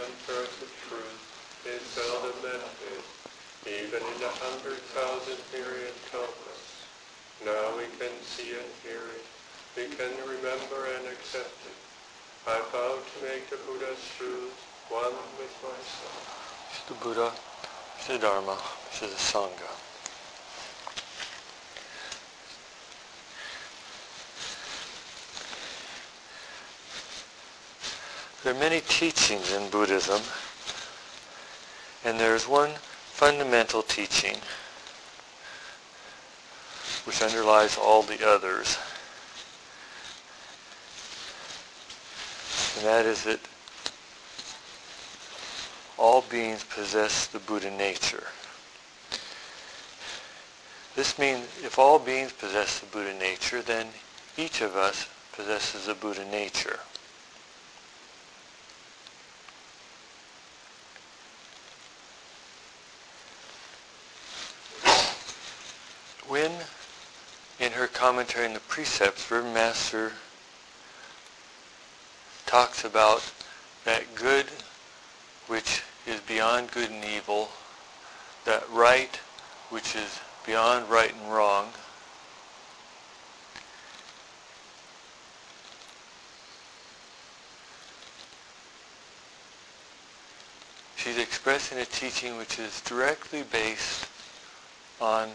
birth of truth is seldom met with, even in 100,000 myriad kalpas. Now we can see and hear it. We can remember and accept it. I vow to make the Buddha's truth one with myself. Mr. Buddha, Mr. Dharma, Mr. Sangha. There are many teachings in Buddhism, and there's one fundamental teaching which underlies all the others, and that is that all beings possess the Buddha nature. This means if all beings possess the Buddha nature, then each of us possesses the Buddha nature. When, in her commentary on the precepts, Reverend Master talks about that good which is beyond good and evil, that right which is beyond right and wrong, she's expressing a teaching which is directly based on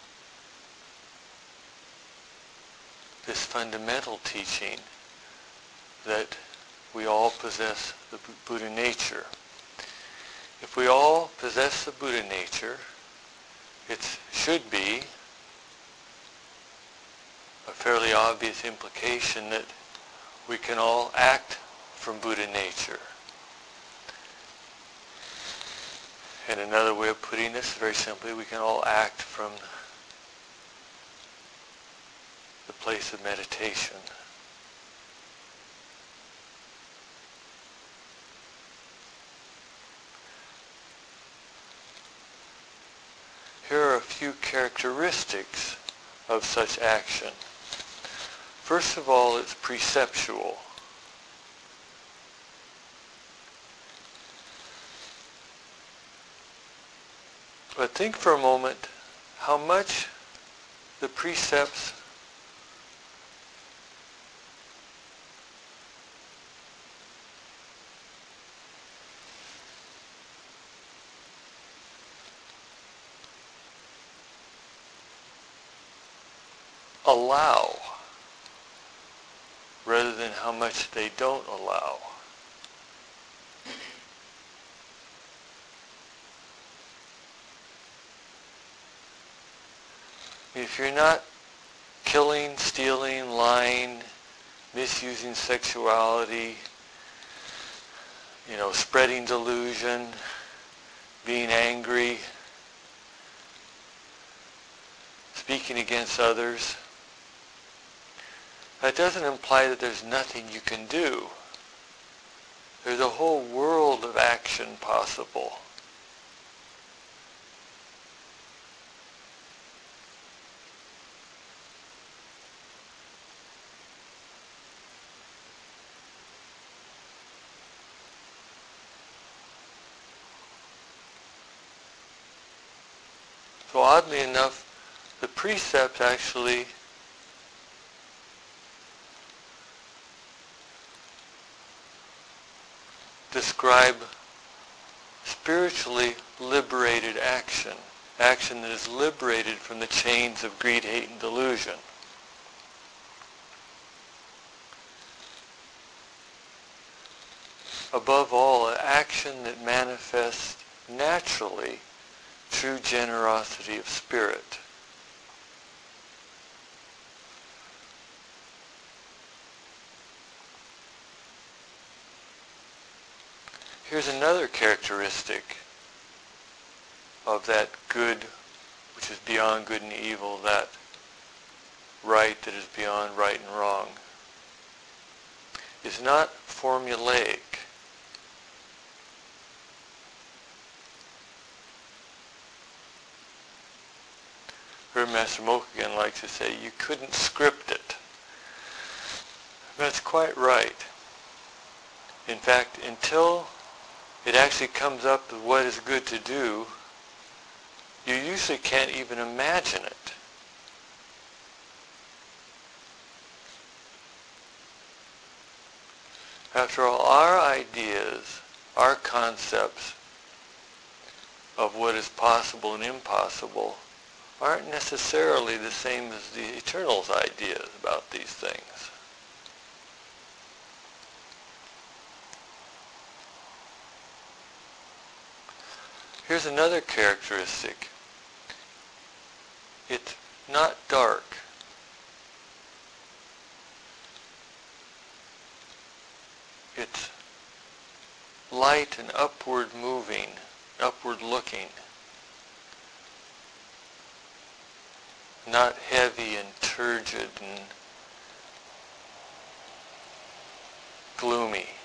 this fundamental teaching that we all possess the Buddha nature. If we all possess the Buddha nature, it should be a fairly obvious implication that we can all act from Buddha nature. And another way of putting this, very simply, we can all act from the place of meditation. Here are a few characteristics of such action. First of all, it's preceptual. But think for a moment how much the precepts allow rather than how much they don't allow. If you're not killing, stealing, lying, misusing sexuality, spreading delusion, being angry, speaking against others, that doesn't imply that there's nothing you can do. There's a whole world of action possible. So oddly enough, the precepts actually describe spiritually liberated action, action that is liberated from the chains of greed, hate, and delusion. Above all, an action that manifests naturally true generosity of spirit. Here's another characteristic of that good which is beyond good and evil, that right that is beyond right and wrong. It's not formulaic. Reverend Master Mokugen likes to say, you couldn't script it. That's quite right. In fact, until it actually comes up with what is good to do, you usually can't even imagine it. After all, our ideas, our concepts of what is possible and impossible aren't necessarily the same as the Eternal's ideas about these things. Here's another characteristic. It's not dark. It's light and upward moving, upward looking. Not heavy and turgid and gloomy.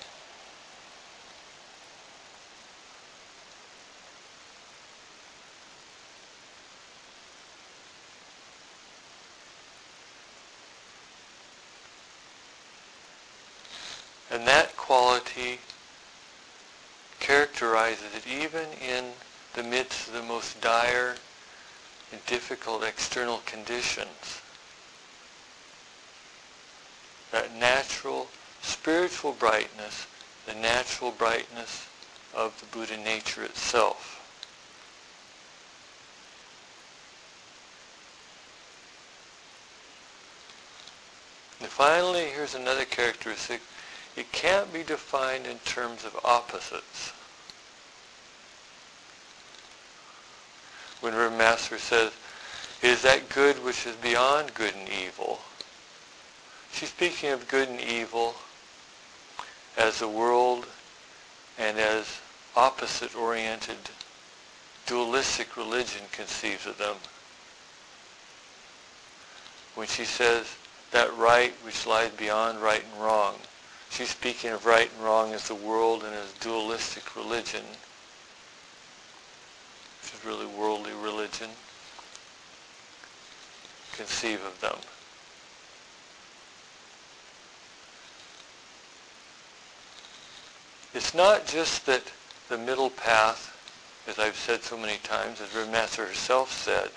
And that quality characterizes it even in the midst of the most dire and difficult external conditions. That natural spiritual brightness, the natural brightness of the Buddha nature itself. And finally, here's another characteristic. It can't be defined in terms of opposites. When Rim Master says, "It is that good which is beyond good and evil," she's speaking of good and evil as the world and as opposite-oriented, dualistic religion conceives of them. When she says that right which lies beyond right and wrong, she's speaking of right and wrong as the world and as dualistic religion, which is really worldly religion, conceive of them. It's not just that the middle path, as I've said so many times, as Rim Master herself said,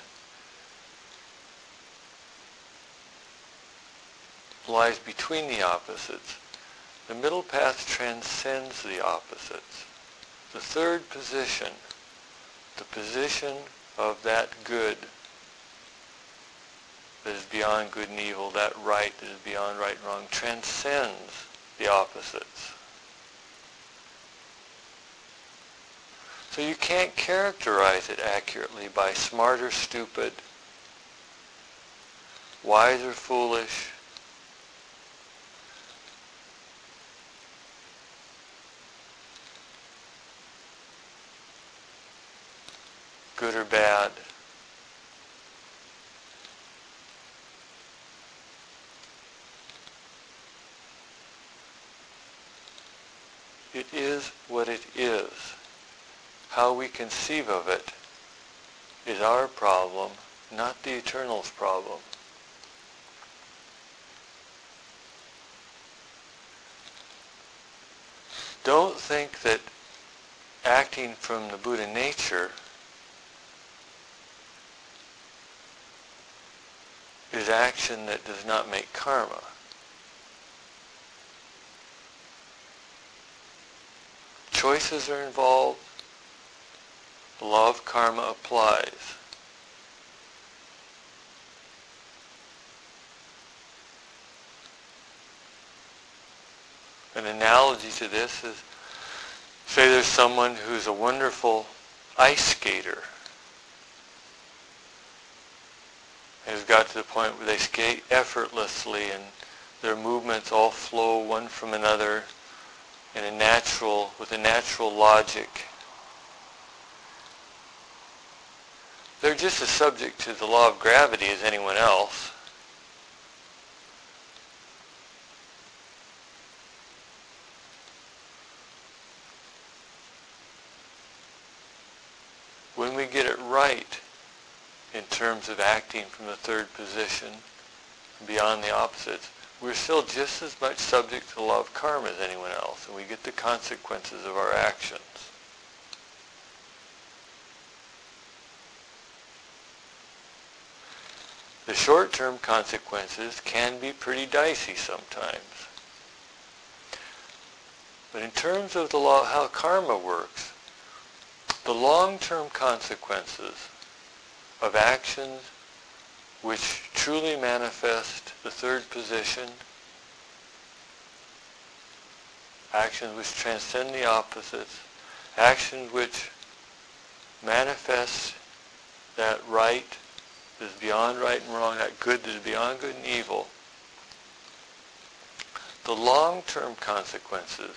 lies between the opposites. The middle path transcends the opposites. The third position, the position of that good that is beyond good and evil, that right that is beyond right and wrong, transcends the opposites. So you can't characterize it accurately by smart or stupid, wise or foolish, good or bad. It is what it is. How we conceive of it is our problem, not the Eternal's problem. Don't think that acting from the Buddha nature is action that does not make karma. Choices are involved. The law of karma applies. An analogy to this is, say there's someone who's a wonderful ice skater, has got to the point where they skate effortlessly and their movements all flow one from another in with a natural logic. They're just as subject to the law of gravity as anyone else. When we get it right in terms of acting from the third position, beyond the opposites, we're still just as much subject to the law of karma as anyone else, and we get the consequences of our actions. The short-term consequences can be pretty dicey sometimes. But in terms of the law, how karma works, the long-term consequences of actions which truly manifest the third position, actions which transcend the opposites, actions which manifest that right that is beyond right and wrong, that good that is beyond good and evil, the long-term consequences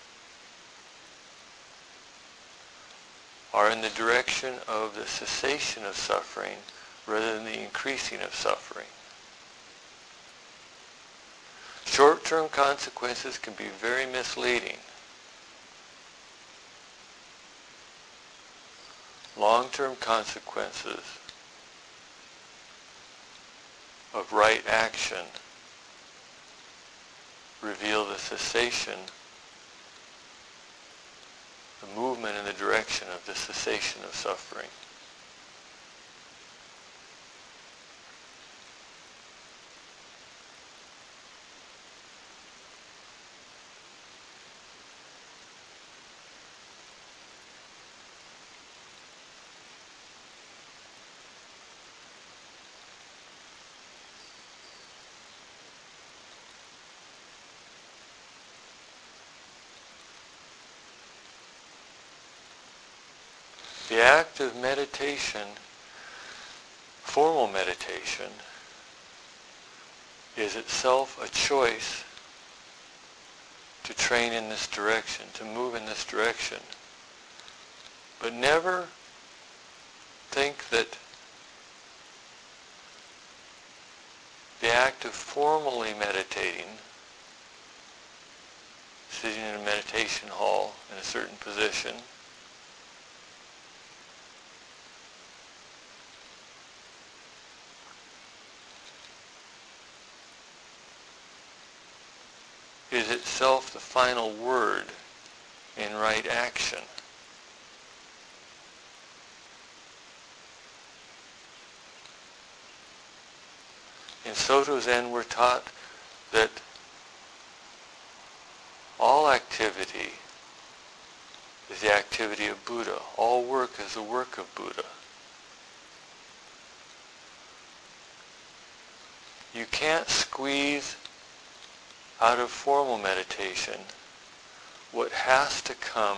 are in the direction of the cessation of suffering rather than the increasing of suffering. Short-term consequences can be very misleading. Long-term consequences of right action reveal the cessation, the movement in the direction of the cessation of suffering. The act of meditation, formal meditation, is itself a choice to train in this direction, to move in this direction. But never think that the act of formally meditating, sitting in a meditation hall in a certain position, is itself the final word in right action. In Soto Zen we're taught that all activity is the activity of Buddha. All work is the work of Buddha. You can't squeeze out of formal meditation what has to come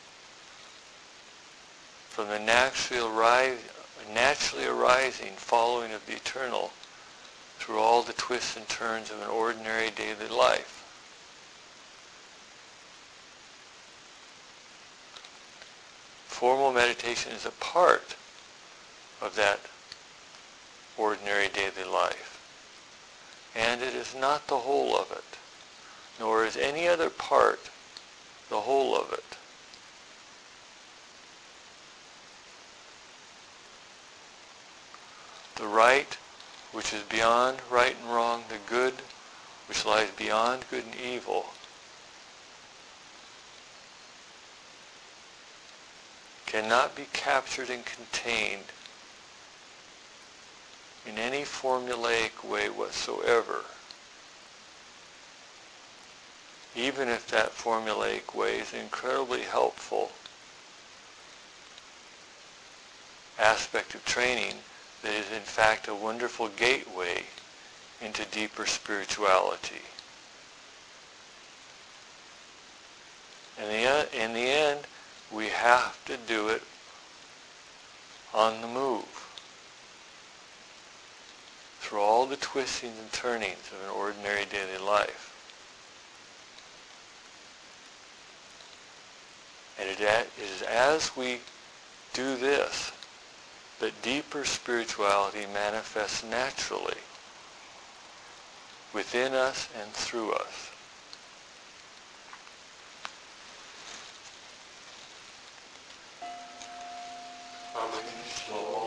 from the naturally arising following of the eternal through all the twists and turns of an ordinary daily life. Formal meditation is a part of that ordinary daily life, and it is not the whole of it, nor is any other part the whole of it. The right, which is beyond right and wrong, the good, which lies beyond good and evil, cannot be captured and contained in any formulaic way whatsoever, even if that formulaic way is an incredibly helpful aspect of training that is in fact a wonderful gateway into deeper spirituality. In the end, we have to do it on the move, through all the twistings and turnings of an ordinary daily life. And it is as we do this that deeper spirituality manifests naturally within us and through us. How many